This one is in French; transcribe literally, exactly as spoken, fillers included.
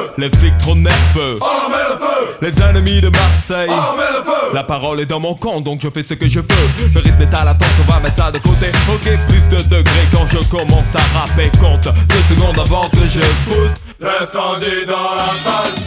Les flics trop nerveux, on met le feu. Les ennemis de Marseille, on met le feu. La parole est dans mon camp donc je fais ce que je veux. Le rythme est à la danse, on va mettre ça de côté. Ok, plus de degrés quand je commence à rapper. Compte deux secondes avant que je foute l'incendie dans la salle.